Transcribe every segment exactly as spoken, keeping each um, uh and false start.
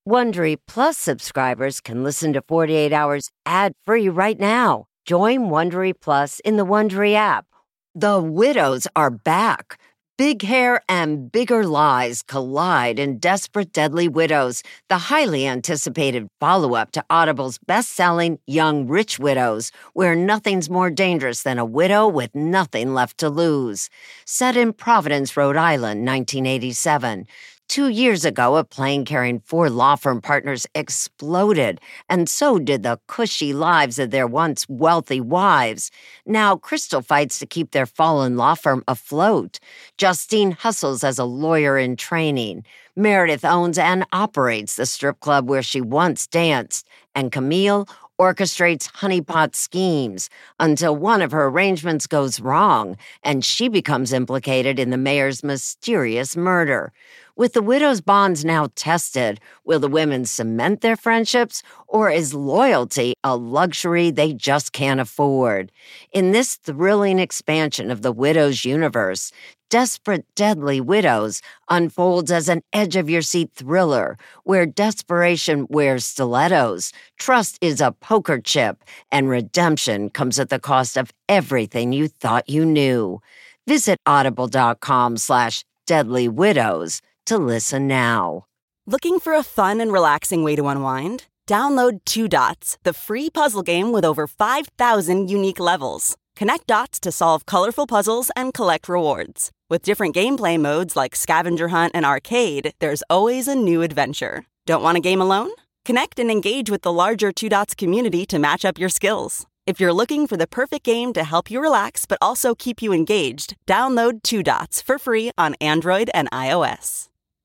Wondery Plus subscribers can listen to forty-eight hours ad-free right now. Join Wondery Plus in the Wondery app. The Widows are back. Big hair and bigger lies collide in Desperate Deadly Widows, the highly anticipated follow-up to Audible's best-selling Young Rich Widows, where nothing's more dangerous than a widow with nothing left to lose. Set in Providence, Rhode Island, nineteen eighty-seven. Two years ago, a plane carrying four law firm partners exploded, and so did the cushy lives of their once wealthy wives. Now, Crystal fights to keep their fallen law firm afloat. Justine hustles as a lawyer in training. Meredith owns and operates the strip club where she once danced. And Camille orchestrates honeypot schemes until one of her arrangements goes wrong, and she becomes implicated in the mayor's mysterious murder. With the widows' bonds now tested, will the women cement their friendships, or is loyalty a luxury they just can't afford? In this thrilling expansion of the widows' universe, Desperate Deadly Widows unfolds as an edge-of-your-seat thriller where desperation wears stilettos, trust is a poker chip, and redemption comes at the cost of everything you thought you knew. Visit audible.com slash deadly widows to listen now. Looking for a fun and relaxing way to unwind? Download Two Dots, the free puzzle game with over five thousand unique levels. Connect dots to solve colorful puzzles and collect rewards. With different gameplay modes like scavenger hunt and arcade, there's always a new adventure. Don't want a game alone? Connect and engage with the larger Two Dots community to match up your skills. If you're looking for the perfect game to help you relax but also keep you engaged, download Two Dots for free on Android and iOS.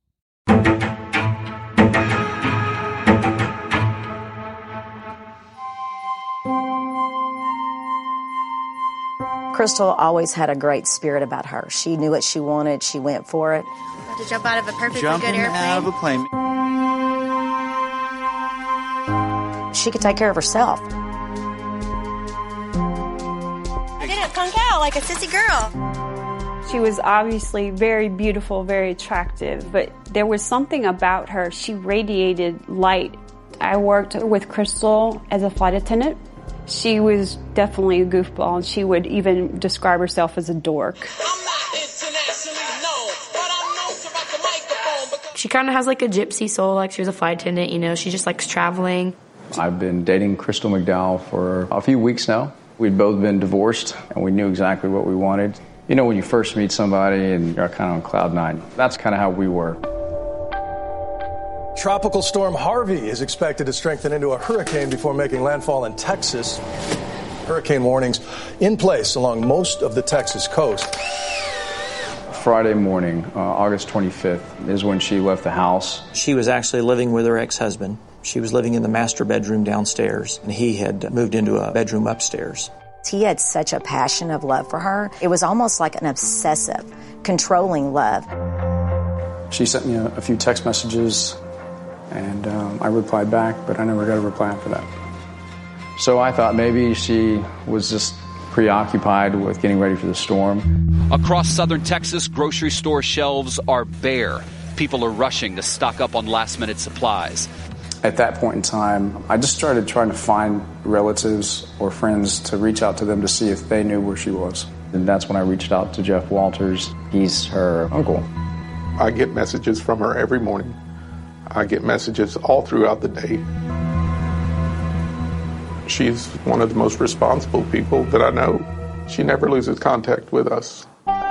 Crystal always had a great spirit about her. She knew what she wanted. She went for it. To jump out of a perfectly Jumping good airplane. out of a plane. She could take care of herself. I didn't punk out like a sissy girl. She was obviously very beautiful, very attractive, but there was something about her. She radiated light. I worked with Crystal as a flight attendant. She was definitely a goofball, and she would even describe herself as a dork. She kind of has like a gypsy soul, like she was a flight attendant, you know, she just likes traveling. I've been dating Crystal McDowell for a few weeks now. We'd both been divorced, and we knew exactly what we wanted. You know, when you first meet somebody and you're kind of on cloud nine, that's kind of how we were. Tropical storm Harvey is expected to strengthen into a hurricane before making landfall in Texas. Hurricane warnings in place along most of the Texas coast. Friday morning, uh, August twenty-fifth, is when she left the house. She was actually living with her ex-husband. She was living in the master bedroom downstairs, and he had moved into a bedroom upstairs. He had such a passion of love for her. It was almost like an obsessive, controlling love. She sent me a, a few text messages, and um, I replied back, but I never got a reply after that. So I thought maybe she was just preoccupied with getting ready for the storm. Across southern Texas, grocery store shelves are bare. People are rushing to stock up on last-minute supplies. At that point in time, I just started trying to find relatives or friends to reach out to them to see if they knew where she was. And that's when I reached out to Jeff Walters. He's her uncle. I get messages from her every morning. I get messages all throughout the day. She's one of the most responsible people that I know. She never loses contact with us.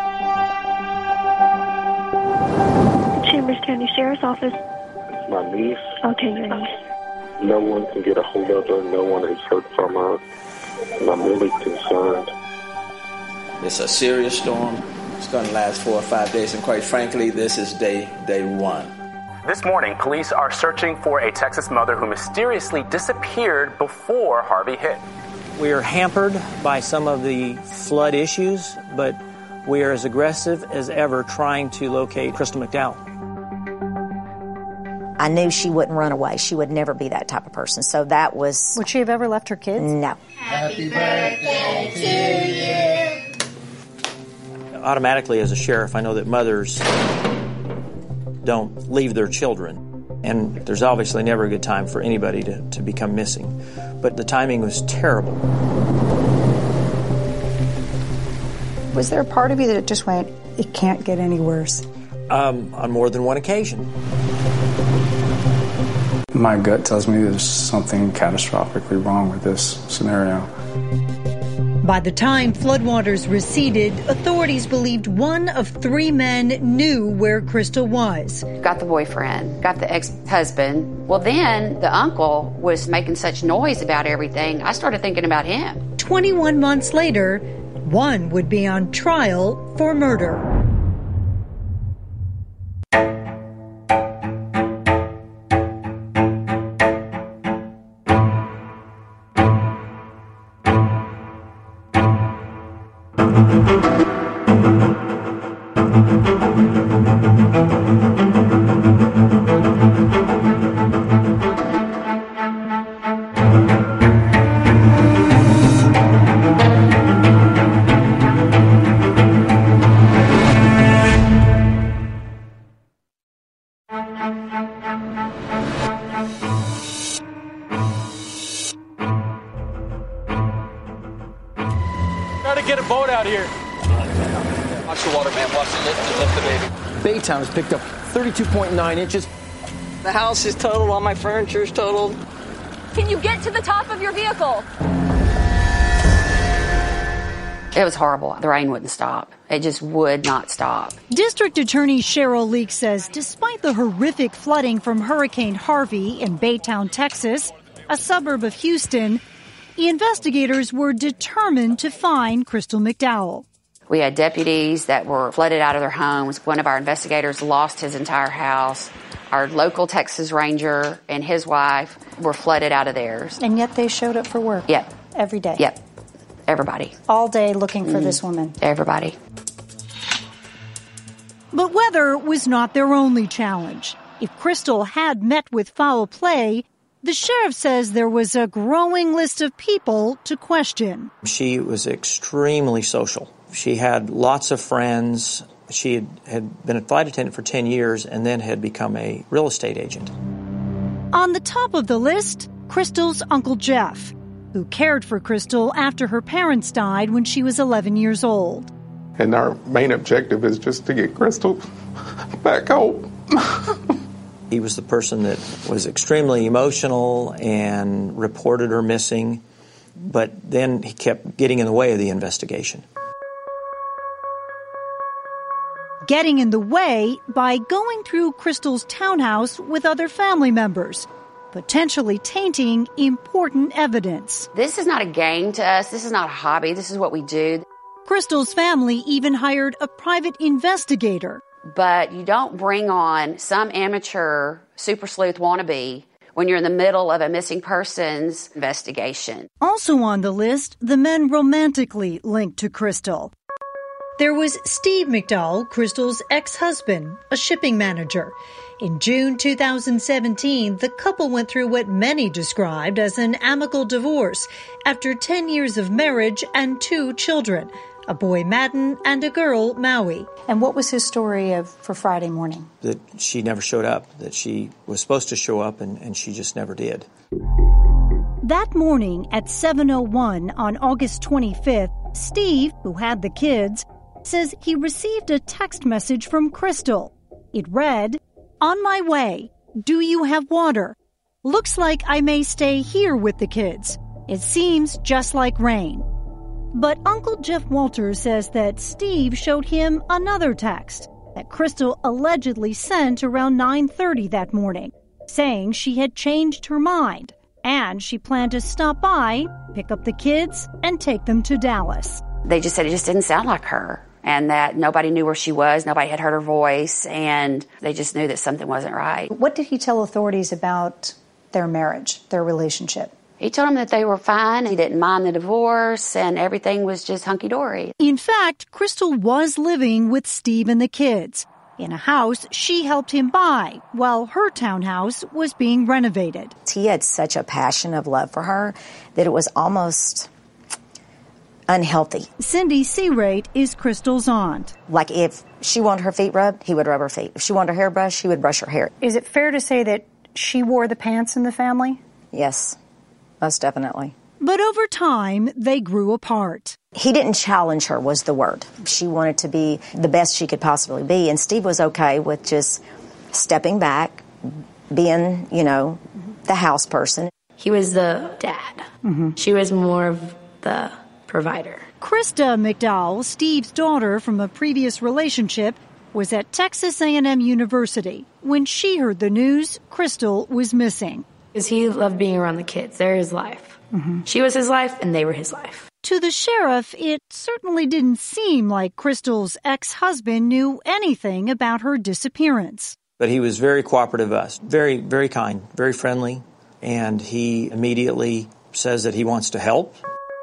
Chambers County Sheriff's Office. It's my niece. Okay, your niece. No one can get a hold of her. No one has heard from her. And I'm really concerned. It's a serious storm. It's going to last four or five days. And quite frankly, this is day, day one. This morning, police are searching for a Texas mother who mysteriously disappeared before Harvey hit. We are hampered by some of the flood issues, but we are as aggressive as ever trying to locate Crystal McDowell. I knew she wouldn't run away. She would never be that type of person. So that was... Would she have ever left her kids? No. Happy birthday to you. Automatically, as a sheriff, I know that mothers don't leave their children. And there's obviously never a good time for anybody to, to become missing. But the timing was terrible. Was there a part of you that just went, it can't get any worse? Um, on more than one occasion. My gut tells me there's something catastrophically wrong with this scenario. By the time floodwaters receded, authorities believed one of three men knew where Crystal was. Got the boyfriend, got the ex-husband. Well, then the uncle was making such noise about everything, I started thinking about him. twenty-one months later, one would be on trial for murder. Try to get a boat out here. Watch the water, man. Watch it lift, lift the baby. Baytown has picked up thirty-two point nine inches. The house is totaled. All my furniture is totaled. Can you get to the top of your vehicle? It was horrible. The rain wouldn't stop. It just would not stop. District Attorney Cheryl Leek says despite the horrific flooding from Hurricane Harvey in Baytown, Texas, a suburb of Houston, the investigators were determined to find Crystal McDowell. We had deputies that were flooded out of their homes. One of our investigators lost his entire house. Our local Texas Ranger and his wife were flooded out of theirs. And yet they showed up for work. Yep. Every day. Yep. Everybody. All day looking for Mm. this woman. Everybody. But weather was not their only challenge. If Crystal had met with foul play, the sheriff says there was a growing list of people to question. She was extremely social. She had lots of friends. She had, had been a flight attendant for ten years and then had become a real estate agent. On the top of the list, Crystal's Uncle Jeff, who cared for Crystal after her parents died when she was eleven years old. And our main objective is just to get Crystal back home. He was the person that was extremely emotional and reported her missing, but then he kept getting in the way of the investigation. Getting in the way by going through Crystal's townhouse with other family members, potentially tainting important evidence. This is not a game to us. This is not a hobby. This is what we do. Crystal's family even hired a private investigator. But you don't bring on some amateur super sleuth wannabe when you're in the middle of a missing persons investigation. Also on the list, the men romantically linked to Crystal. There was Steve McDowell, Crystal's ex-husband, a shipping manager. In June two thousand seventeen, the couple went through what many described as an amicable divorce after ten years of marriage and two children, a boy Madden and a girl Maui. And what was his story of for Friday morning? That she never showed up, that she was supposed to show up and, and she just never did. That morning at seven oh one on August twenty-fifth, Steve, who had the kids, says he received a text message from Crystal. It read, "On my way. Do you have water? Looks like I may stay here with the kids. It seems just like rain." But Uncle Jeff Walters says that Steve showed him another text that Crystal allegedly sent around nine thirty that morning, saying she had changed her mind and she planned to stop by, pick up the kids, and take them to Dallas. They just said it just didn't sound like her, and that nobody knew where she was, nobody had heard her voice, and they just knew that something wasn't right. What did he tell authorities about their marriage, their relationship? He told them that they were fine, he didn't mind the divorce, and everything was just hunky-dory. In fact, Crystal was living with Steve and the kids in a house she helped him buy while her townhouse was being renovated. He had such a passion of love for her that it was almost unhealthy. Cindy Searate is Crystal's aunt. Like if she wanted her feet rubbed, he would rub her feet. If she wanted her hair brushed, he would brush her hair. Is it fair to say that she wore the pants in the family? Yes, most definitely. But over time, they grew apart. He didn't challenge her, was the word. She wanted to be the best she could possibly be, and Steve was okay with just stepping back, being, you know, the house person. He was the dad. Mm-hmm. She was more of the provider. Krista McDowell, Steve's daughter from a previous relationship, was at Texas A and M University when she heard the news Crystal was missing. Because he loved being around the kids. They're his life. Mm-hmm. She was his life, and they were his life. To the sheriff, it certainly didn't seem like Crystal's ex-husband knew anything about her disappearance. But he was very cooperative with us, very, very kind, very friendly, and he immediately says that he wants to help.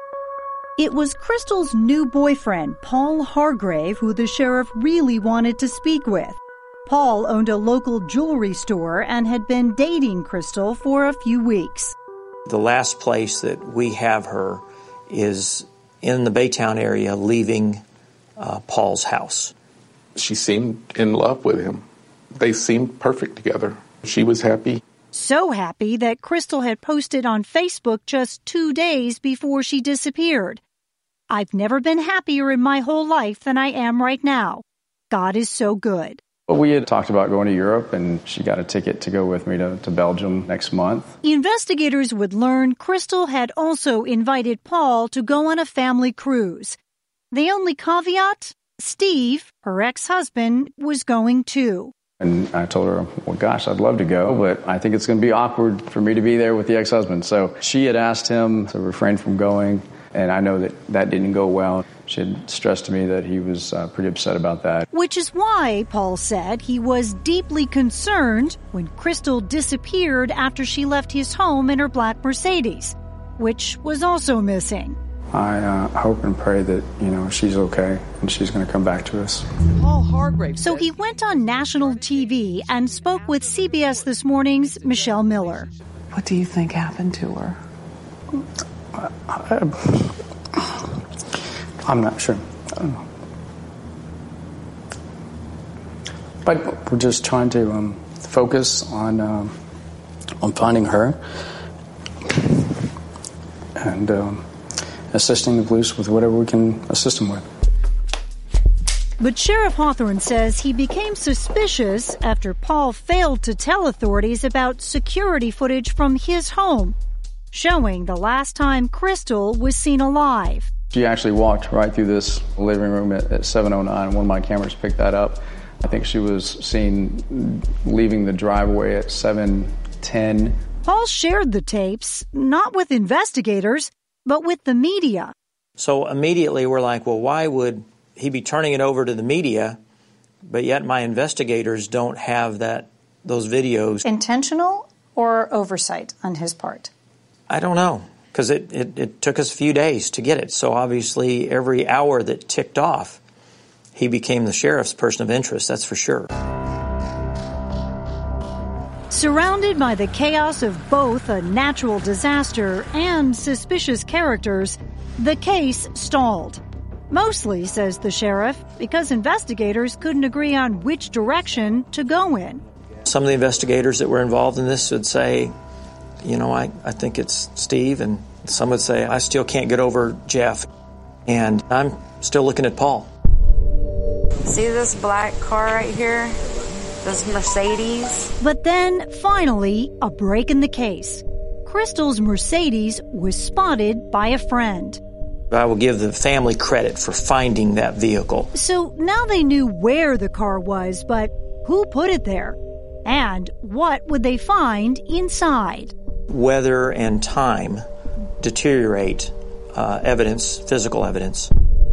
It was Crystal's new boyfriend, Paul Hargrave, who the sheriff really wanted to speak with. Paul owned a local jewelry store and had been dating Crystal for a few weeks. The last place that we have her is in the Baytown area, leaving uh, Paul's house. She seemed in love with him. They seemed perfect together. She was happy. So happy that Crystal had posted on Facebook just two days before she disappeared. I've never been happier in my whole life than I am right now. God is so good. Well, we had talked about going to Europe, and she got a ticket to go with me to, to Belgium next month. Investigators would learn Crystal had also invited Paul to go on a family cruise. The only caveat? Steve, her ex-husband, was going too. And I told her, well, gosh, I'd love to go, but I think it's going to be awkward for me to be there with the ex-husband. So she had asked him to refrain from going, and I know that that didn't go well. She had stressed to me that he was uh, pretty upset about that. Which is why, Paul said, he was deeply concerned when Crystal disappeared after she left his home in her black Mercedes, which was also missing. I uh, hope and pray that, you know, she's okay and she's going to come back to us. Paul Hargrave. So he went on national T V and spoke with C B S This Morning's Michelle Miller. What do you think happened to her? I, I, I'm not sure. I don't know. But we're just trying to um, focus on um, on finding her and um, assisting the police with whatever we can assist them with. But Sheriff Hawthorne says he became suspicious after Paul failed to tell authorities about security footage from his home, showing the last time Crystal was seen alive. She actually walked right through this living room at, at seven oh nine. One of my cameras picked that up. I think she was seen leaving the driveway at seven ten. Paul shared the tapes, not with investigators, but with the media. So immediately we're like, well, why would he be turning it over to the media, but yet my investigators don't have that those videos? Intentional or oversight on his part? I don't know, because it, it, it took us a few days to get it. So obviously every hour that ticked off, he became the sheriff's person of interest, that's for sure. Surrounded by the chaos of both a natural disaster and suspicious characters, the case stalled. Mostly, says the sheriff, because investigators couldn't agree on which direction to go in. Some of the investigators that were involved in this would say, you know, I, I think it's Steve, and some would say, I still can't get over Jeff, and I'm still looking at Paul. See this black car right here? This Mercedes? But then, finally, a break in the case. Crystal's Mercedes was spotted by a friend. I will give the family credit for finding that vehicle. So now they knew where the car was, but who put it there? And what would they find inside? Weather and time deteriorate uh, evidence, physical evidence.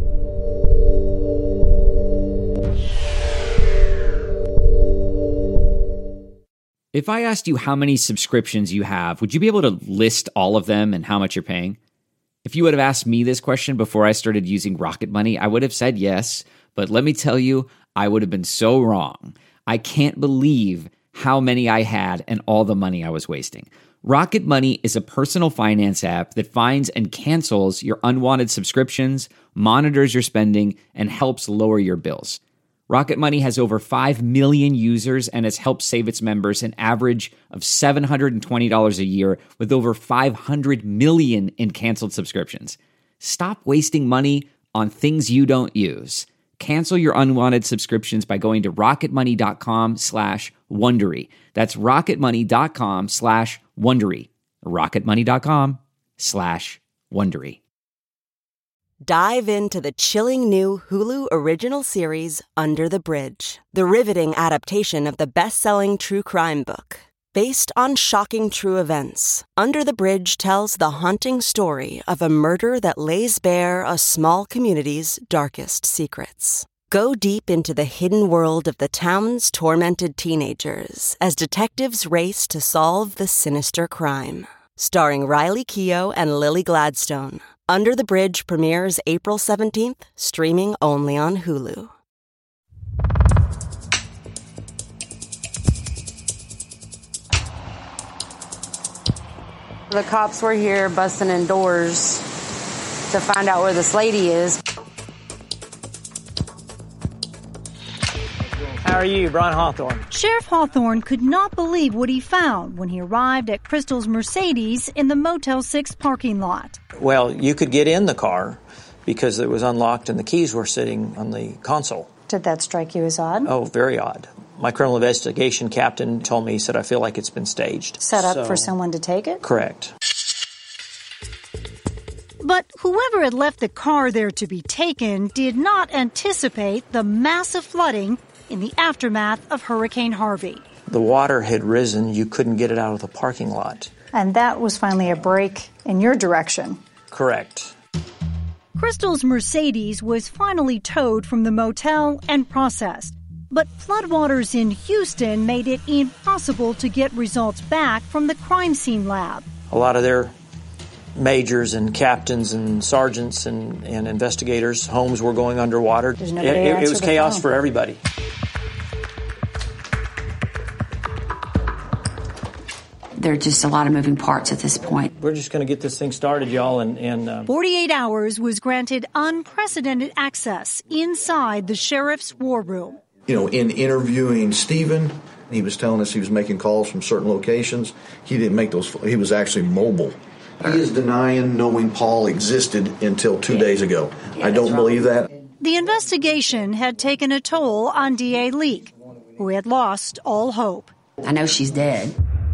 If I asked you how many subscriptions you have, would you be able to list all of them and how much you're paying? If you would have asked me this question before I started using Rocket Money, I would have said yes, but let me tell you, I would have been so wrong. I can't believe how many I had and all the money I was wasting. Rocket Money is a personal finance app that finds and cancels your unwanted subscriptions, monitors your spending, and helps lower your bills. Rocket Money has over five million users and has helped save its members an average of seven hundred twenty dollars a year with over five hundred million in canceled subscriptions. Stop wasting money on things you don't use. Cancel your unwanted subscriptions by going to rocketmoney.com slash Wondery. That's rocketmoney.com slash Wondery. rocketmoney.com slash Wondery. Dive into the chilling new Hulu original series, Under the Bridge, the riveting adaptation of the best-selling true crime book. Based on shocking true events, Under the Bridge tells the haunting story of a murder that lays bare a small community's darkest secrets. Go deep into the hidden world of the town's tormented teenagers as detectives race to solve the sinister crime. Starring Riley Keough and Lily Gladstone, Under the Bridge premieres April seventeenth, streaming only on Hulu. The cops were here busting in doors to find out where this lady is. How are you, Brian Hawthorne? Sheriff Hawthorne could not believe what he found when he arrived at Crystal's Mercedes in the Motel six parking lot. Well, you could get in the car because it was unlocked and the keys were sitting on the console. Did that strike you as odd? Oh, very odd. My criminal investigation captain told me, he said, I feel like it's been staged. Set up So- for someone to take it? Correct. But whoever had left the car there to be taken did not anticipate the massive flooding in the aftermath of Hurricane Harvey. The water had risen. You couldn't get it out of the parking lot. And that was finally a break in your direction. Correct. Crystal's Mercedes was finally towed from the motel and processed. But floodwaters in Houston made it impossible to get results back from the crime scene lab. A lot of their majors and captains and sergeants and, and investigators' homes were going underwater. It, nobody it, to it answer was the chaos phone. for everybody. There are just a lot of moving parts at this point. We're just going to get this thing started, y'all, and... and uh, forty-eight hours was granted unprecedented access inside the sheriff's war room. You know, in interviewing Stephen, he was telling us he was making calls from certain locations. He didn't make those. He was actually mobile. He is denying knowing Paul existed until two days ago. I don't believe that. The investigation had taken a toll on D A Leake, who had lost all hope. I know she's dead.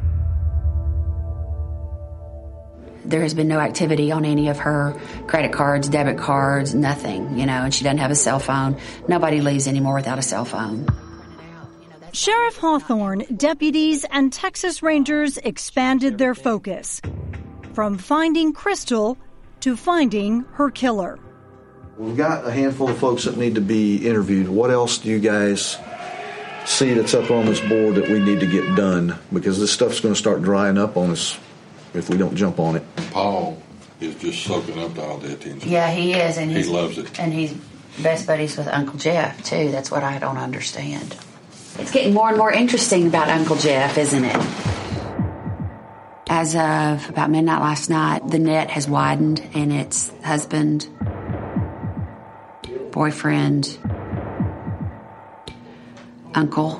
There has been no activity on any of her credit cards, debit cards, nothing, you know, and she doesn't have a cell phone. Nobody leaves anymore without a cell phone. Sheriff Hawthorne, deputies, and Texas Rangers expanded their focus from finding Crystal to finding her killer. We've got a handful of folks that need to be interviewed. What else do you guys see that's up on this board that we need to get done? Because this stuff's going to start drying up on us if we don't jump on it. Paul is just soaking up all the attention. Yeah, he is, and he he's, loves it. And he's best buddies with Uncle Jeff too. That's what I don't understand. It's getting more and more interesting about Uncle Jeff, isn't it? As of about midnight last night, the net has widened, and it's husband, boyfriend, uncle.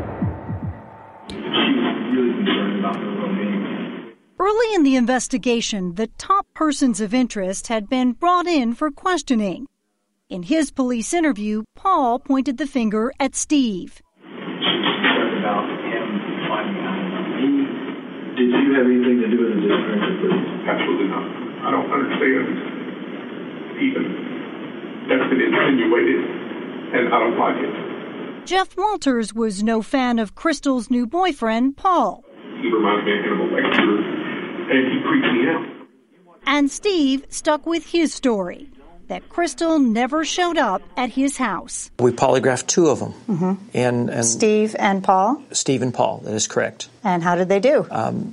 Early in the investigation, the top persons of interest had been brought in for questioning. In his police interview, Paul pointed the finger at Steve. About him finding out me. Did you have anything to do with the disappearance, please? Absolutely not. I don't understand even that's been insinuated, and I don't like it. Jeff Walters was no fan of Crystal's new boyfriend, Paul. He reminds me of Hannibal Lecter, and he creeps me out. And Steve stuck with his story, that Crystal never showed up at his house. We polygraphed two of them. Mm-hmm. And, and Steve and Paul? Steve and Paul, that is correct. And how did they do? Um,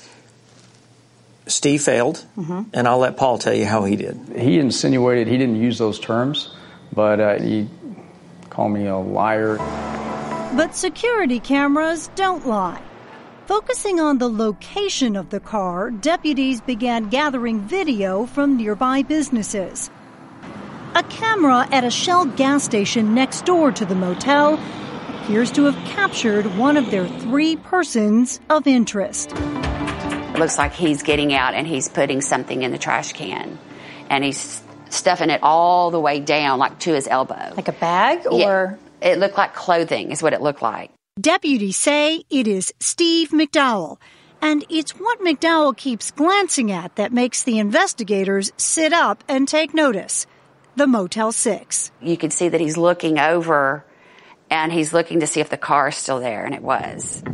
Steve failed, mm-hmm. and I'll let Paul tell you how he did. He insinuated, he didn't use those terms, but uh, he called me a liar. But security cameras don't lie. Focusing on the location of the car, deputies began gathering video from nearby businesses. A camera at a Shell gas station next door to the motel appears to have captured one of their three persons of interest. It looks like he's getting out and he's putting something in the trash can. And he's stuffing it all the way down, like to his elbow. Like a bag, or? Yeah, it looked like clothing is what it looked like. Deputies say it is Steve McDowell, and it's what McDowell keeps glancing at that makes the investigators sit up and take notice. The Motel six. You could see that he's looking over, and he's looking to see if the car is still there, and it was.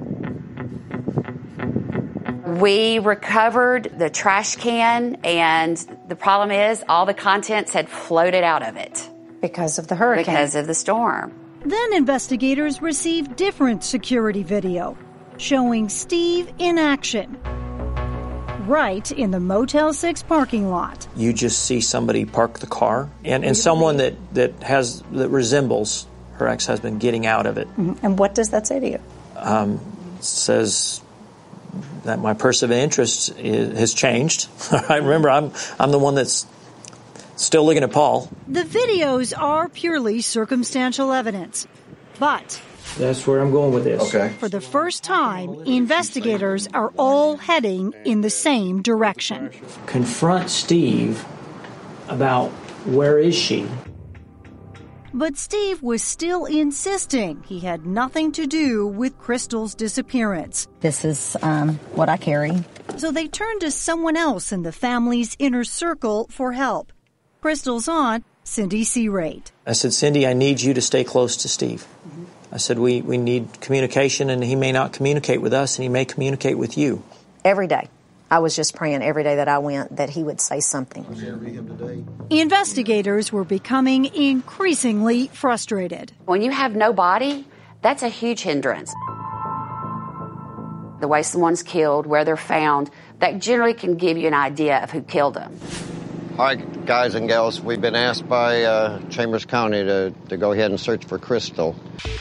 We recovered the trash can, and the problem is all the contents had floated out of it. Because of the hurricane. Because of the storm. Then investigators received different security video showing Steve in action right in the Motel six parking lot. You just see somebody park the car, and, and someone that, that has that resembles her ex-husband getting out of it. Mm-hmm. And what does that say to you? Um, says that my person of interest is, has changed. I remember I'm I'm the one that's still looking at Paul. The videos are purely circumstantial evidence, but that's where I'm going with this. Okay. For the first time, investigators are all heading in the same direction. Confront Steve about where is she. But Steve was still insisting he had nothing to do with Crystal's disappearance. This is um, what I carry. So they turned to someone else in the family's inner circle for help. Crystal's aunt, Cindy Searate. I said, Cindy, I need you to stay close to Steve. Mm-hmm. I said, we, we need communication, and he may not communicate with us, and he may communicate with you. Every day. I was just praying every day that I went that he would say something. Investigators were becoming increasingly frustrated. When you have no body, that's a huge hindrance. The way someone's killed, where they're found, that generally can give you an idea of who killed them. All right, guys and gals, we've been asked by uh, Chambers County to, to go ahead and search for Crystal.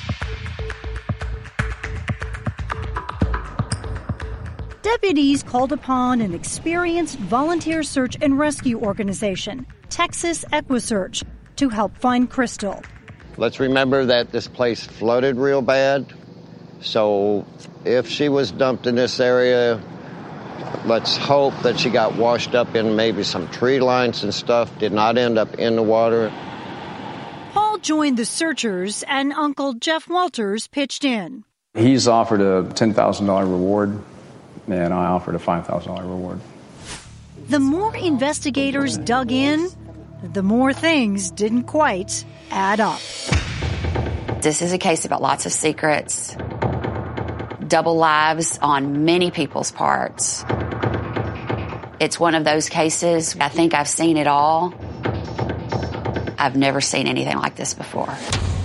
Deputies called upon an experienced volunteer search and rescue organization, Texas EquiSearch, to help find Crystal. Let's remember that this place flooded real bad, so if she was dumped in this area, let's hope that she got washed up in maybe some tree lines and stuff, did not end up in the water. Paul joined the searchers, and Uncle Jeff Walters pitched in. He's offered a ten thousand dollars reward, and I offered a five thousand dollars reward. The more investigators dug in, the more things didn't quite add up. This is a case about lots of secrets, double lives on many people's parts. It's one of those cases, I think I've seen it all. I've never seen anything like this before.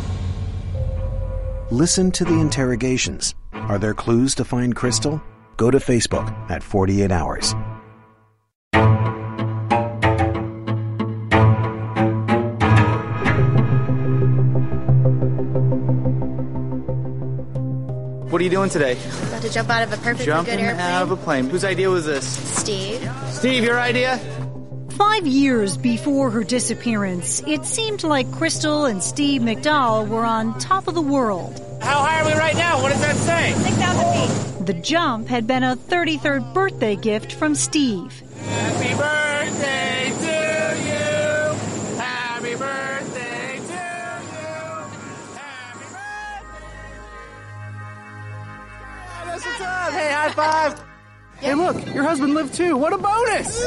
Listen to the interrogations. Are there clues to find Crystal? Go to Facebook at forty-eight hours. What are you doing today? About to jump out of a perfectly Jumping good airplane. out of a plane. Whose idea was this? Steve. Steve, your idea? Five years before her disappearance, it seemed like Crystal and Steve McDowell were on top of the world. How high are we right now? What does that say? six thousand feet. The jump had been a thirty-third birthday gift from Steve. Happy birthday to you. Happy birthday to you. Happy birthday. That's what's up. Hey, high five. Hey, look, your husband lived too. What a bonus.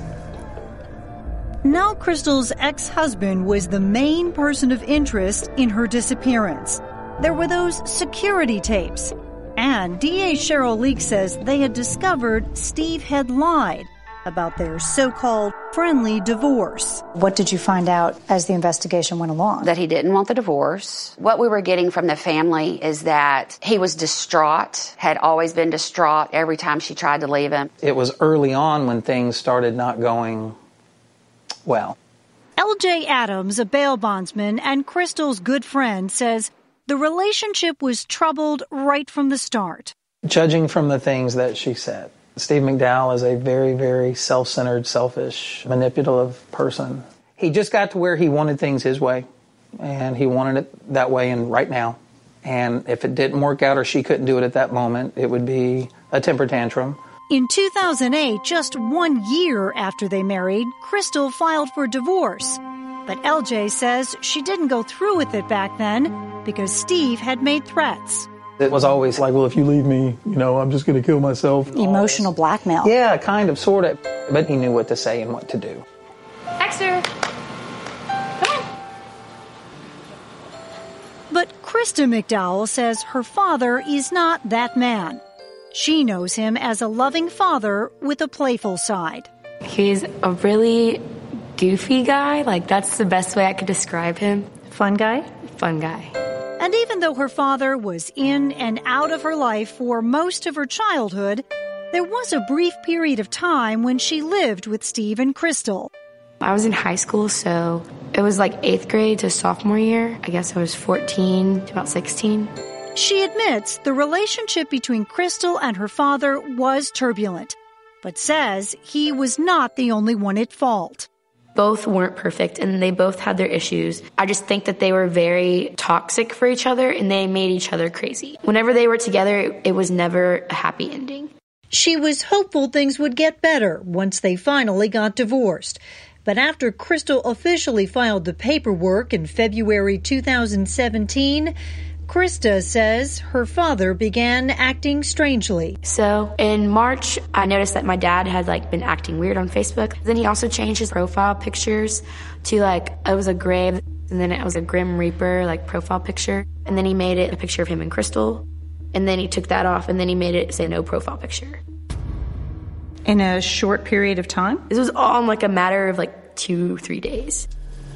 Now Crystal's ex-husband was the main person of interest in her disappearance. There were those security tapes. And D A Cheryl Leak says they had discovered Steve had lied about their so-called friendly divorce. What did you find out as the investigation went along? That he didn't want the divorce. What we were getting from the family is that he was distraught, had always been distraught every time she tried to leave him. It was early on when things started not going well. L J Adams, a bail bondsman and Crystal's good friend, says the relationship was troubled right from the start. Judging from the things that she said, Steve McDowell is a very, very self-centered, selfish, manipulative person. He just got to where he wanted things his way, and he wanted it that way and right now. And if it didn't work out or she couldn't do it at that moment, it would be a temper tantrum. In two thousand eight, just one year after they married, Crystal filed for divorce. But L J says she didn't go through with it back then because Steve had made threats. It was always like, well, if you leave me, you know, I'm just going to kill myself. Emotional blackmail. Yeah, kind of, sort of. But he knew what to say and what to do. Extra. But Krista McDowell says her father is not that man. She knows him as a loving father with a playful side. He's a really goofy guy. Like, that's the best way I could describe him. Fun guy? Fun guy. And even though her father was in and out of her life for most of her childhood, there was a brief period of time when she lived with Steve and Crystal. I was in high school, so it was like eighth grade to sophomore year. I guess I was fourteen to about sixteen. She admits the relationship between Crystal and her father was turbulent, but says he was not the only one at fault. Both weren't perfect, and they both had their issues. I just think that they were very toxic for each other, and they made each other crazy. Whenever they were together, it, it was never a happy ending. She was hopeful things would get better once they finally got divorced. But after Crystal officially filed the paperwork in February two thousand seventeen, Krista says her father began acting strangely. So in March, I noticed that my dad had like been acting weird on Facebook. Then he also changed his profile pictures to like, it was a grave, and then it was a Grim Reaper like profile picture. And then he made it a picture of him and Crystal. And then he took that off, and then he made it say no profile picture. In a short period of time? This was all in like a matter of like two, three days.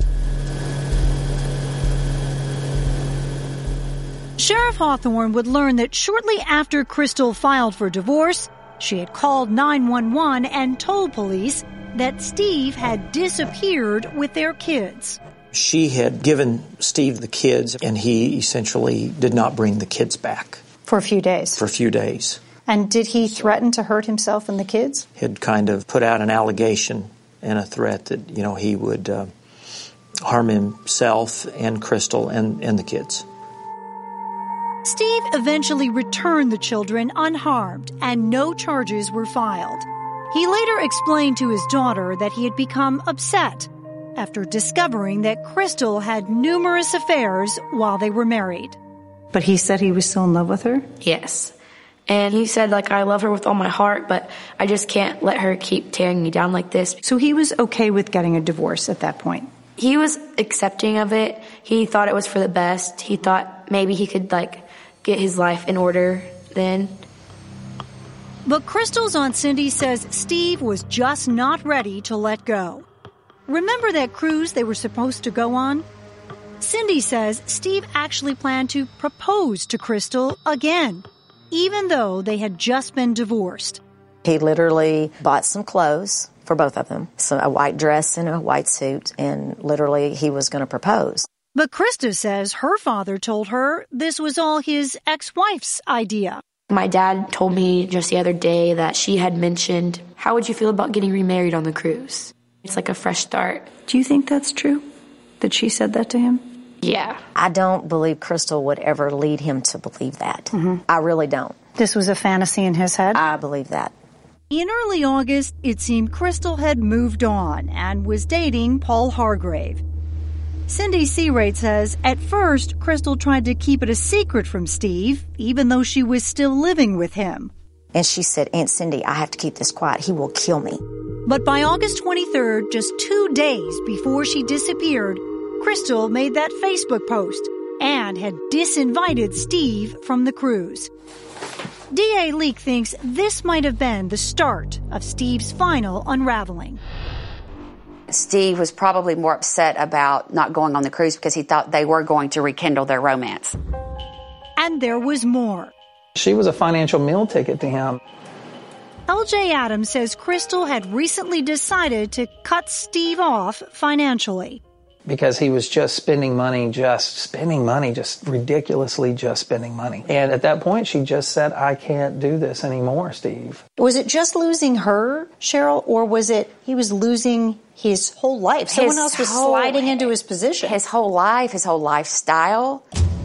Sheriff Hawthorne would learn that shortly after Crystal filed for divorce, she had called nine one one and told police that Steve had disappeared with their kids. She had given Steve the kids, and he essentially did not bring the kids back. For a few days? For a few days. And did he threaten to hurt himself and the kids? Had kind of put out an allegation and a threat that, you know, he would uh, harm himself and Crystal and, and the kids. Steve eventually returned the children unharmed, and no charges were filed. He later explained to his daughter that he had become upset after discovering that Crystal had numerous affairs while they were married. But he said he was still in love with her? Yes. And he said, like, I love her with all my heart, but I just can't let her keep tearing me down like this. So he was okay with getting a divorce at that point? He was accepting of it. He thought it was for the best. He thought maybe he could, like, get his life in order then. But Crystal's Aunt Cindy says Steve was just not ready to let go. Remember that cruise they were supposed to go on? Cindy says Steve actually planned to propose to Crystal again, even though they had just been divorced. He literally bought some clothes for both of them, so a white dress and a white suit, and literally he was going to propose. But Krista says her father told her this was all his ex-wife's idea. My dad told me just the other day that she had mentioned, how would you feel about getting remarried on the cruise? It's like a fresh start. Do you think that's true? That she said that to him? Yeah. I don't believe Crystal would ever lead him to believe that. Mm-hmm. I really don't. This was a fantasy in his head? I believe that. In early August, it seemed Crystal had moved on and was dating Paul Hargrave. Cindy Searate says at first, Crystal tried to keep it a secret from Steve, even though she was still living with him. And she said, Aunt Cindy, I have to keep this quiet. He will kill me. But by August twenty-third, just two days before she disappeared, Crystal made that Facebook post and had disinvited Steve from the cruise. D A Leak thinks this might have been the start of Steve's final unraveling. Steve was probably more upset about not going on the cruise because he thought they were going to rekindle their romance. And there was more. She was a financial meal ticket to him. L J Adams says Crystal had recently decided to cut Steve off financially. because he was just spending money, just spending money, just ridiculously just spending money. And at that point, she just said, I can't do this anymore, Steve. Was it just losing her, Cheryl, or was it he was losing his whole life? Someone His else was whole- sliding into his position. His whole life, his whole lifestyle.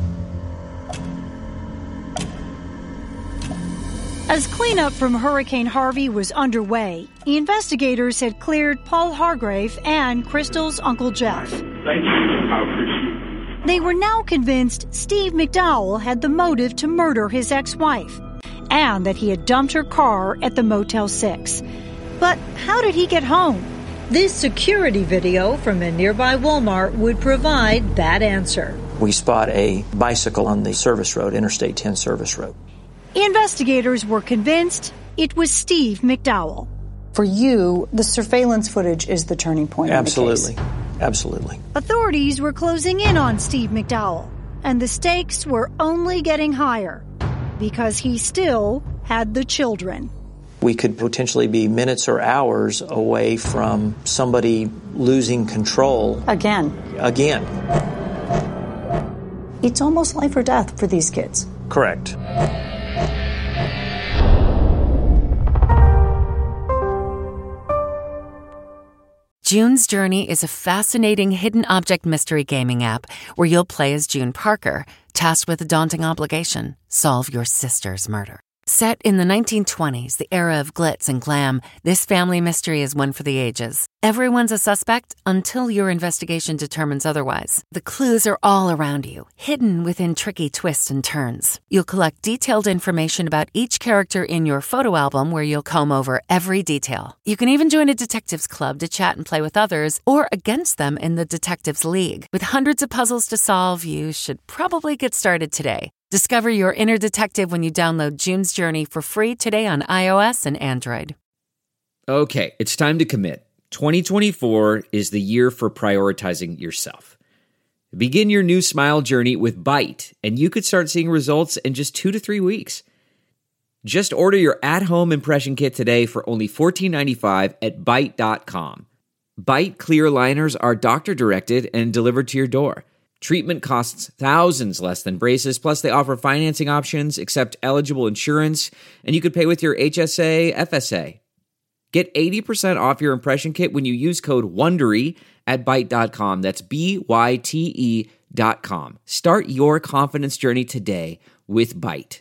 As cleanup from Hurricane Harvey was underway, investigators had cleared Paul Hargrave and Crystal's Uncle Jeff. Thank you. I appreciate it. They were now convinced Steve McDowell had the motive to murder his ex-wife and that he had dumped her car at the Motel six. But how did he get home? This security video from a nearby Walmart would provide that answer. We spot a bicycle on the service road, Interstate ten service road. Investigators were convinced it was Steve McDowell. For you, the surveillance footage is the turning point in the case. Absolutely. Absolutely. Authorities were closing in on Steve McDowell, and the stakes were only getting higher because he still had the children. We could potentially be minutes or hours away from somebody losing control. Again. Again. It's almost life or death for these kids. Correct. June's Journey is a fascinating hidden object mystery gaming app where you'll play as June Parker, tasked with a daunting obligation: solve your sister's murder. Set in the nineteen twenties, the era of glitz and glam, this family mystery is one for the ages. Everyone's a suspect until your investigation determines otherwise. The clues are all around you, hidden within tricky twists and turns. You'll collect detailed information about each character in your photo album where you'll comb over every detail. You can even join a detectives club to chat and play with others or against them in the Detectives League. With hundreds of puzzles to solve, you should probably get started today. Discover your inner detective when you download June's Journey for free today on iOS and Android. Okay, it's time to commit. twenty twenty-four is the year for prioritizing yourself. Begin your new smile journey with Byte, and you could start seeing results in just two to three weeks. Just order your at-home impression kit today for only fourteen ninety-five at Byte dot com. Byte clear liners are doctor-directed and delivered to your door. Treatment costs thousands less than braces, plus they offer financing options, accept eligible insurance, and you could pay with your H S A, F S A. Get eighty percent off your impression kit when you use code WONDERY at Byte dot com. That's B Y T E dot com. Start your confidence journey today with Byte.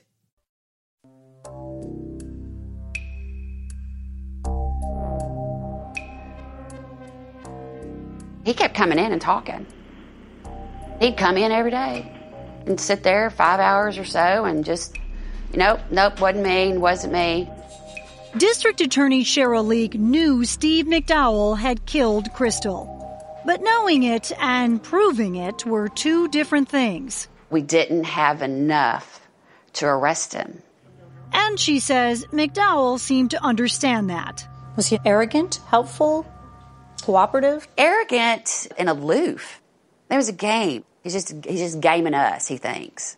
He kept coming in and talking. He'd come in every day and sit there five hours or so and just, nope, nope, wasn't me, wasn't me. District Attorney Cheryl Leak knew Steve McDowell had killed Crystal. But knowing it and proving it were two different things. We didn't have enough to arrest him. And she says McDowell seemed to understand that. Was he arrogant, helpful, cooperative? Arrogant and aloof. There was a game. He's just he's just gaming us, he thinks.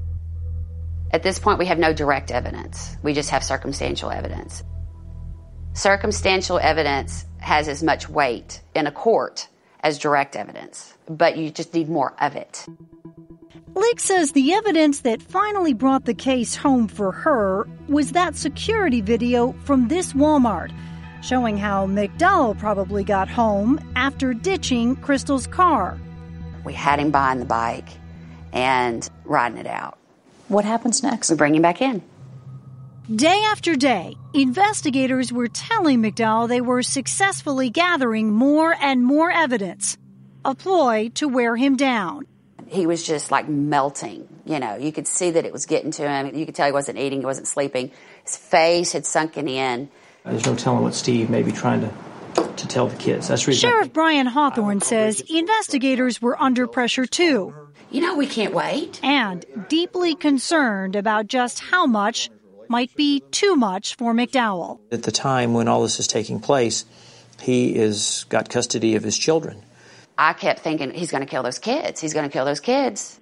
At this point, we have no direct evidence. We just have circumstantial evidence. Circumstantial evidence has as much weight in a court as direct evidence, but you just need more of it. Leak says the evidence that finally brought the case home for her was that security video from this Walmart, showing how McDowell probably got home after ditching Crystal's car. We had him buying the bike and riding it out. What happens next? We bring him back in. Day after day, investigators were telling McDowell they were successfully gathering more and more evidence, a ploy to wear him down. He was just like melting. You know, you could see that it was getting to him. You could tell he wasn't eating, he wasn't sleeping. His face had sunken in. There's no telling what Steve may be trying to to tell the kids. That's the reason. Sheriff Brian Hawthorne says investigators were under pressure too. You know, we can't wait. And deeply concerned about just how much might be too much for McDowell. At the time when all this is taking place, he is got custody of his children. I kept thinking, he's going to kill those kids. He's going to kill those kids.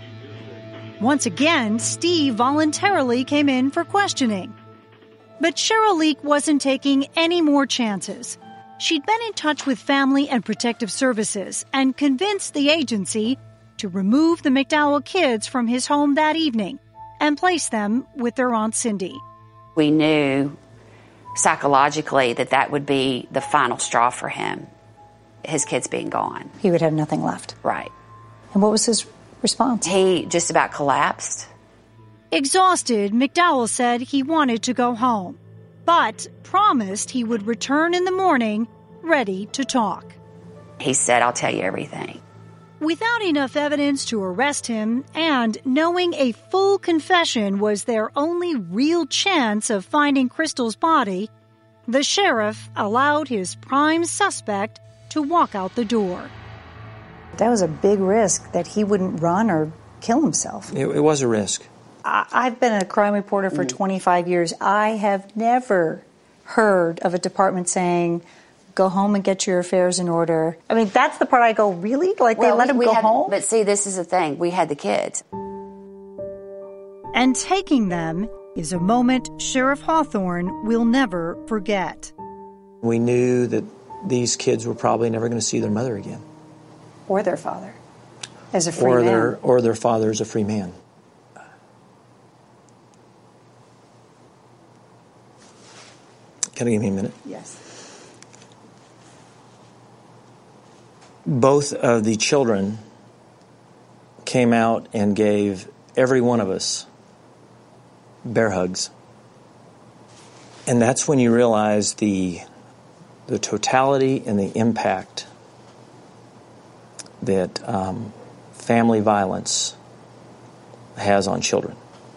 Once again, Steve voluntarily came in for questioning. But Cheryl Leak wasn't taking any more chances. She'd been in touch with Family and Protective Services and convinced the agency to remove the McDowell kids from his home that evening and place them with their Aunt Cindy. We knew psychologically that that would be the final straw for him, his kids being gone. He would have nothing left. Right. And what was his response? He just about collapsed. Exhausted, McDowell said he wanted to go home, but promised he would return in the morning ready to talk. He said, I'll tell you everything. Without enough evidence to arrest him and knowing a full confession was their only real chance of finding Crystal's body, the sheriff allowed his prime suspect to walk out the door. That was a big risk that he wouldn't run or kill himself. It, it was a risk. I, I've been a crime reporter for twenty-five years. I have never heard of a department saying, go home and get your affairs in order. I mean, that's the part I go, really? Like, well, they let him we go had, home? But see, this is the thing. We had the kids. And taking them is a moment Sheriff Hawthorne will never forget. We knew that these kids were probably never going to see their mother again. Or their father, as a free or man. Their, or their father as a free man. Can you give me a minute? Yes. Both of the children came out and gave every one of us bear hugs. And that's when you realize the, the totality and the impact that um, family violence has on children.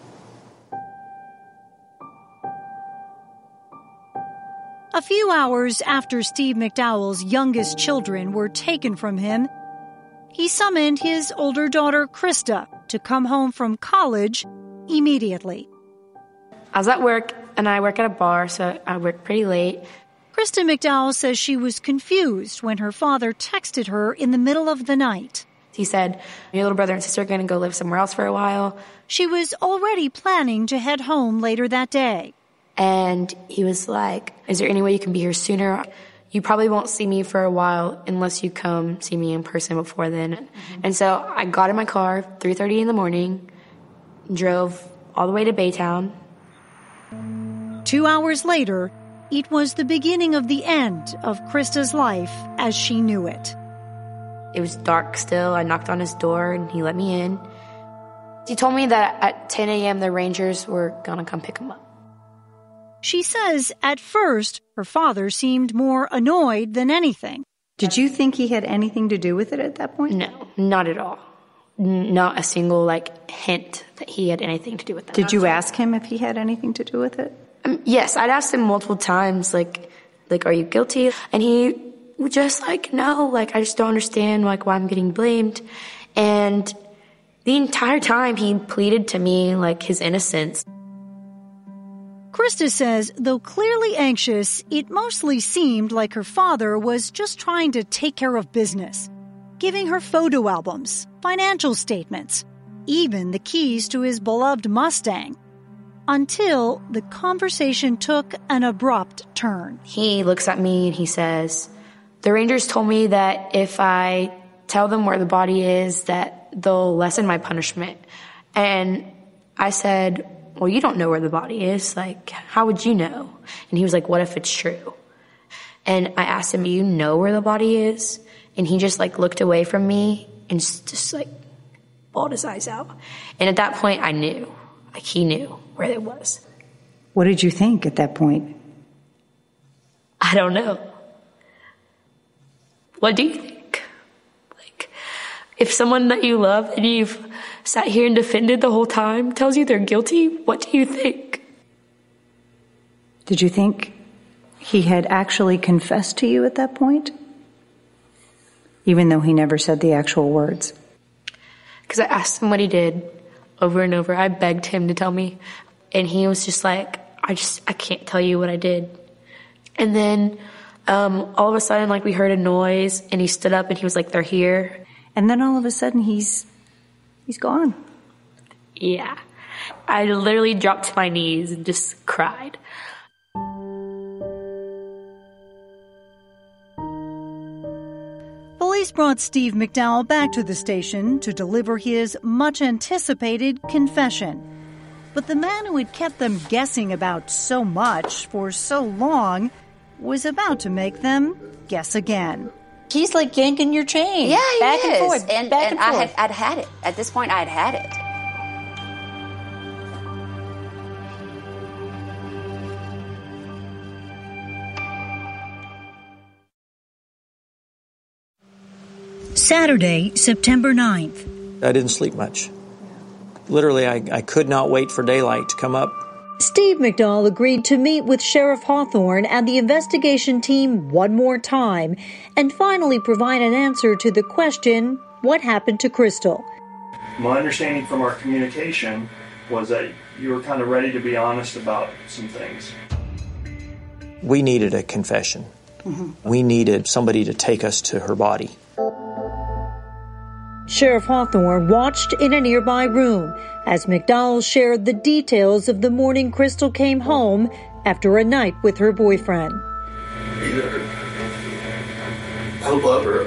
A few hours after Steve McDowell's youngest children were taken from him, he summoned his older daughter, Krista, to come home from college immediately. I was at work, and I work at a bar, so I work pretty late. Krista McDowell says she was confused when her father texted her in the middle of the night. He said, your little brother and sister are going to go live somewhere else for a while. She was already planning to head home later that day. And he was like, is there any way you can be here sooner? You probably won't see me for a while unless you come see me in person before then. Mm-hmm. And so I got in my car, three thirty in the morning, drove all the way to Baytown. Two hours later, it was the beginning of the end of Krista's life as she knew it. It was dark still. I knocked on his door and he let me in. He told me that at ten a.m. the Rangers were going to come pick him up. She says at first her father seemed more annoyed than anything. Did you think he had anything to do with it at that point? No, not at all. Not a single, like, hint that he had anything to do with that. Did you ask him if he had anything to do with it? Um, yes, I'd asked him multiple times, like, like, are you guilty? And he would just like, no, like, I just don't understand, like, why I'm getting blamed. And the entire time he pleaded to me, like, his innocence. Krista says, though clearly anxious, it mostly seemed like her father was just trying to take care of business, giving her photo albums, financial statements, even the keys to his beloved Mustang, until the conversation took an abrupt turn. He looks at me and he says, the Rangers told me that if I tell them where the body is, that they'll lessen my punishment. And I said, well, you don't know where the body is. Like, how would you know? And he was like, what if it's true? And I asked him, do you know where the body is? And he just, like, looked away from me and just, just like, bawled his eyes out. And at that point, I knew. Like, he knew where it was. What did you think at that point? I don't know. What do you think? Like, if someone that you love and you've sat here and defended the whole time tells you they're guilty, what do you think? Did you think he had actually confessed to you at that point? Even though he never said the actual words? Because I asked him what he did over and over. I begged him to tell me. And he was just like, I just, I can't tell you what I did. And then um, all of a sudden, like, we heard a noise and he stood up and he was like, they're here. And then all of a sudden he's, he's gone. Yeah. I literally dropped to my knees and just cried. Police brought Steve McDowell back to the station to deliver his much-anticipated confession. But the man who had kept them guessing about so much for so long was about to make them guess again. He's like yanking your chain. Yeah, he back is. and forth. And, back and and forth. I had, I'd had it. At this point, I'd had it. Saturday, September ninth. I didn't sleep much. Literally, I, I could not wait for daylight to come up. Steve McDowell agreed to meet with Sheriff Hawthorne and the investigation team one more time and finally provide an answer to the question, what happened to Crystal? My understanding from our communication was that you were kind of ready to be honest about some things. We needed a confession. Mm-hmm. We needed somebody to take us to her body. Sheriff Hawthorne watched in a nearby room as McDowell shared the details of the morning Crystal came home after a night with her boyfriend. I love her.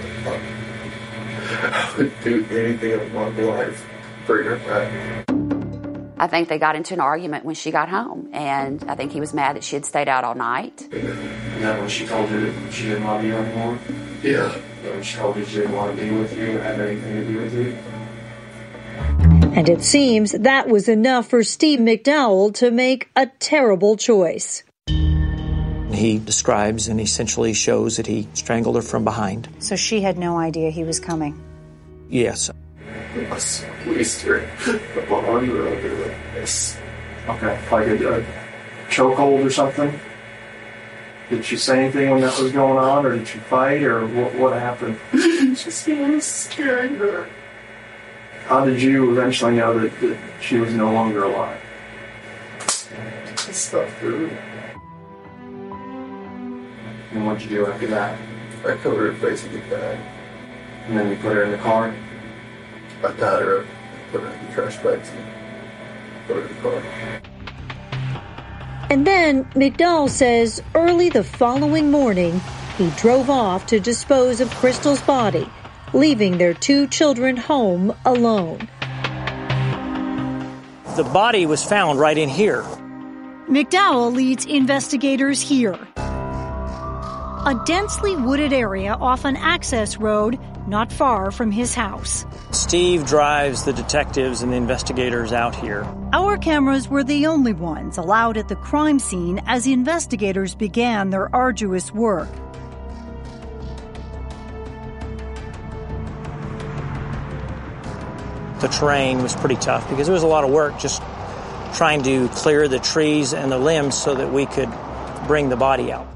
I would do anything in my life for her back. I think they got into an argument when she got home, and I think he was mad that she had stayed out all night. And that when she told you that she didn't love you anymore? Yeah. When she told you she didn't want to be with you or have anything to do with you? And it seems that was enough for Steve McDowell to make a terrible choice. He describes and essentially shows that he strangled her from behind. So she had no idea he was coming? Yes. I squeezed her behind her under like this. Okay, like a, a chokehold or something? Did she say anything when that was going on, or did she fight, or what, what happened? Just was scaring her. How did you eventually know that, that she was no longer alive? Stuff food. And what'd you do after that? I covered her face with a bag. And then you put her in the car? I tied her up, put her in the trash bags, and put her in the car. And then McDowell says early the following morning, he drove off to dispose of Crystal's body, leaving their two children home alone. The body was found right in here. McDowell leads investigators here. A densely wooded area off an access road not far from his house. Steve drives the detectives and the investigators out here. Our cameras were the only ones allowed at the crime scene as investigators began their arduous work. The terrain was pretty tough because there was a lot of work just trying to clear the trees and the limbs so that we could bring the body out.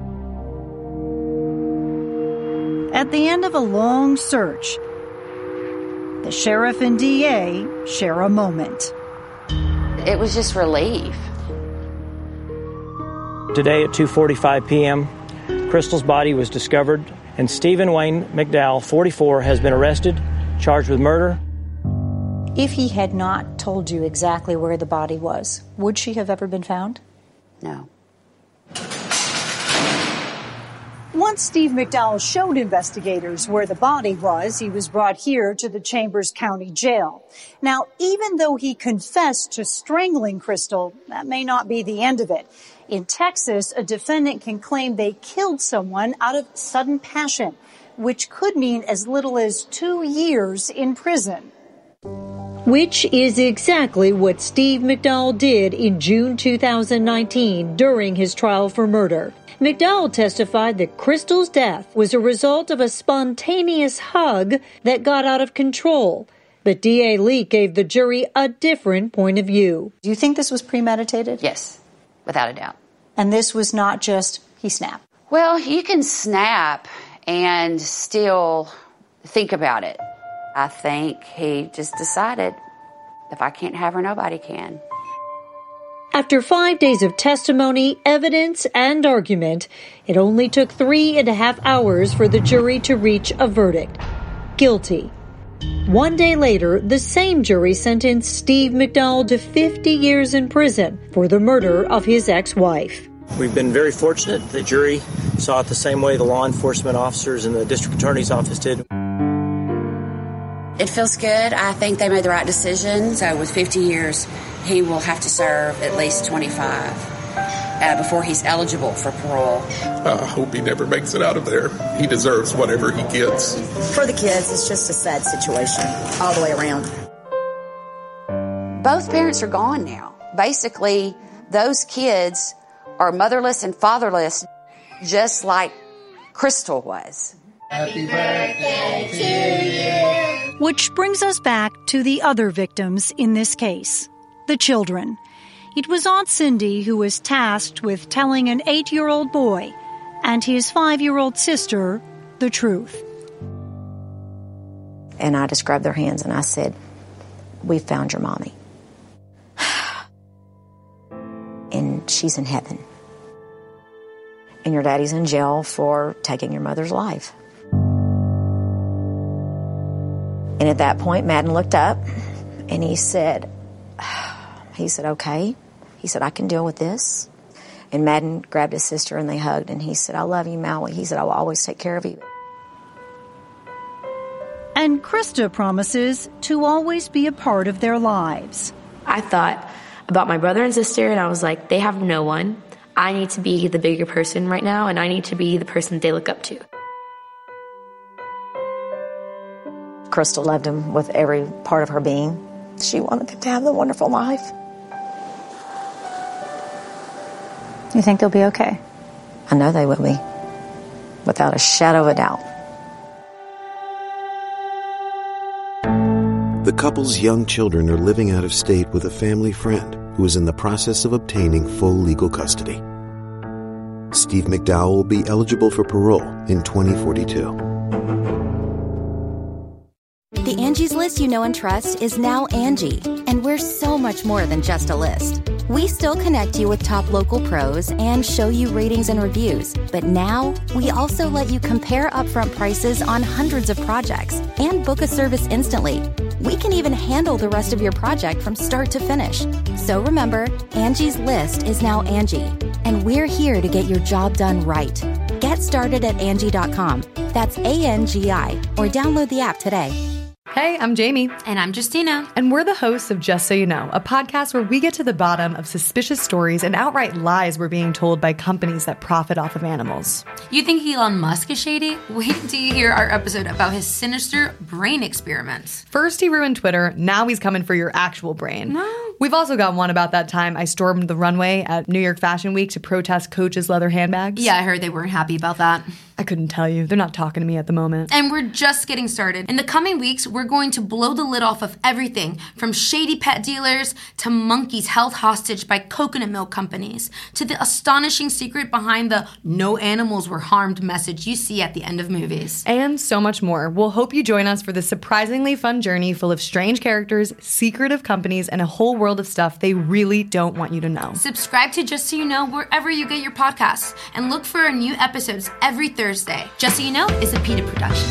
At the end of a long search, the sheriff and D A share a moment. It was just relief. Today at two forty-five p.m., Crystal's body was discovered, and Stephen Wayne McDowell, forty-four, has been arrested, charged with murder. If he had not told you exactly where the body was, would she have ever been found? No. Once Steve McDowell showed investigators where the body was, he was brought here to the Chambers County Jail. Now, even though he confessed to strangling Crystal, that may not be the end of it. In Texas, a defendant can claim they killed someone out of sudden passion, which could mean as little as two years in prison. Which is exactly what Steve McDowell did in June two thousand nineteen during his trial for murder. McDowell testified that Crystal's death was a result of a spontaneous hug that got out of control. But D A Leak gave the jury a different point of view. Do you think this was premeditated? Yes, without a doubt. And this was not just he snapped? Well, you can snap and still think about it. I think he just decided, if I can't have her, nobody can. After five days of testimony, evidence, and argument, it only took three and a half hours for the jury to reach a verdict. Guilty. One day later, the same jury sentenced Steve McDowell to fifty years in prison for the murder of his ex-wife. We've been very fortunate. The jury saw it the same way the law enforcement officers and the district attorney's office did. It feels good. I think they made the right decision. So with fifty years, he will have to serve at least twenty-five uh, before he's eligible for parole. I hope he never makes it out of there. He deserves whatever he gets. For the kids, it's just a sad situation all the way around. Both parents are gone now. Basically, those kids are motherless and fatherless, just like Crystal was. Happy birthday to you. Which brings us back to the other victims in this case, the children. It was Aunt Cindy who was tasked with telling an eight-year-old boy and his five-year-old sister the truth. And I just grabbed their hands and I said, "We found your mommy. And she's in heaven. And your daddy's in jail for taking your mother's life." And at that point, Madden looked up and he said, he said, "Okay." He said, "I can deal with this." And Madden grabbed his sister and they hugged and he said, "I love you, Maui." He said, "I will always take care of you." And Krista promises to always be a part of their lives. I thought about my brother and sister, and I was like, they have no one. I need to be the bigger person right now, and I need to be the person they look up to. Crystal loved him with every part of her being. She wanted them to have the wonderful life. You think they'll be okay? I know they will be, without a shadow of a doubt. The couple's young children are living out of state with a family friend who is in the process of obtaining full legal custody. Steve McDowell will be eligible for parole in twenty forty-two. The Angie's List you know and trust is now Angie, and we're so much more than just a list. We still connect you with top local pros and show you ratings and reviews, but now we also let you compare upfront prices on hundreds of projects and book a service instantly. We can even handle the rest of your project from start to finish. So remember, Angie's List is now Angie, and we're here to get your job done right. Get started at Angie dot com. That's A N G I, or download the app today. Hey, I'm Jamie. And I'm Justina. And we're the hosts of Just So You Know, a podcast where we get to the bottom of suspicious stories and outright lies we're being told by companies that profit off of animals. You think Elon Musk is shady? Wait until you hear our episode about his sinister brain experiments. First he ruined Twitter, now he's coming for your actual brain. No. We've also got one about that time I stormed the runway at New York Fashion Week to protest Coach's leather handbags. Yeah, I heard they weren't happy about that. I couldn't tell you. They're not talking to me at the moment. And we're just getting started. In the coming weeks, we're going to blow the lid off of everything from shady pet dealers to monkeys held hostage by coconut milk companies to the astonishing secret behind the "no animals were harmed" message you see at the end of movies. And so much more. We'll hope you join us for this surprisingly fun journey full of strange characters, secretive companies, and a whole world of stuff they really don't want you to know. Subscribe to Just So You Know wherever you get your podcasts and look for our new episodes every Thursday. Thursday. Just So You Know is a PETA production.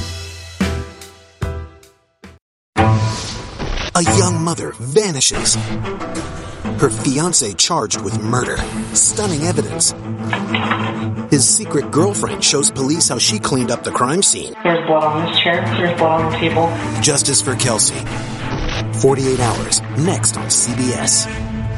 A young mother vanishes. Her fiance charged with murder. Stunning evidence. His secret girlfriend shows police how she cleaned up the crime scene. There's blood on this chair. There's blood on the table. Justice for Kelsey. forty-eight hours. Next on C B S.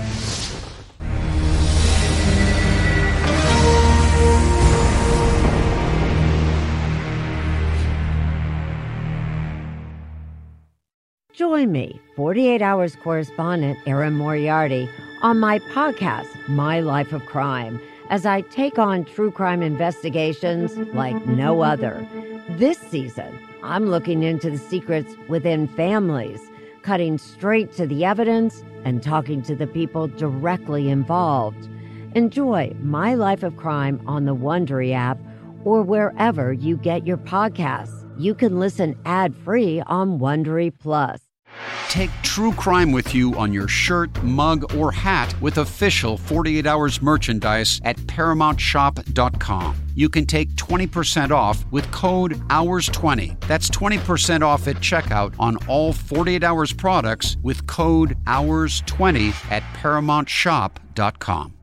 Join me, forty-eight hours correspondent Erin Moriarty, on my podcast, My Life of Crime, as I take on true crime investigations like no other. This season, I'm looking into the secrets within families, cutting straight to the evidence and talking to the people directly involved. Enjoy My Life of Crime on the Wondery app or wherever you get your podcasts. You can listen ad-free on Wondery Plus. Take true crime with you on your shirt, mug, or hat with official forty-eight hours merchandise at paramount shop dot com. You can take twenty percent off with code hours twenty. That's twenty percent off at checkout on all forty-eight hours products with code hours twenty at paramount shop dot com.